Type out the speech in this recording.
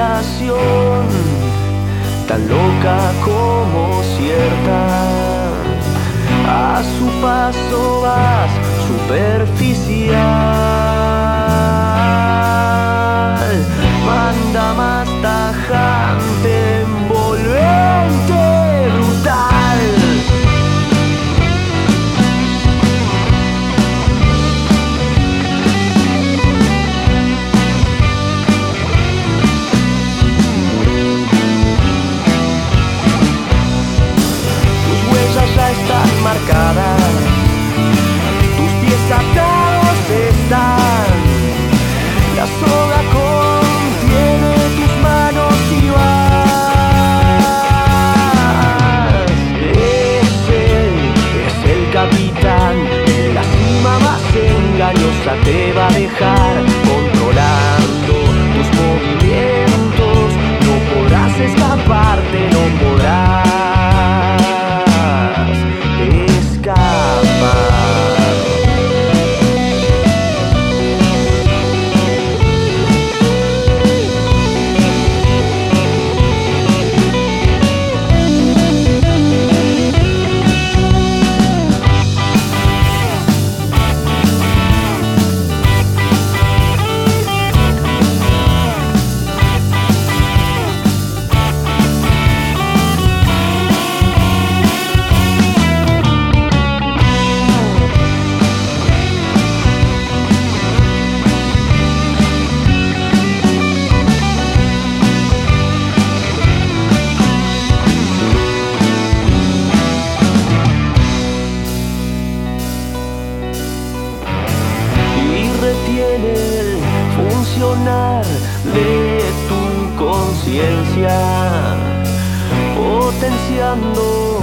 relación tan loca como cierta. A su paso vas superficial, manda más tajante, envolvente, brutal. Ya están marcadas, tus pies atados están, la soga contiene tus manos y vas. Es el capitán, en la cima más engañosa te va a dejar, controlando tus movimientos, no podrás escaparte, no podrás retiene el funcionar de tu conciencia, potenciando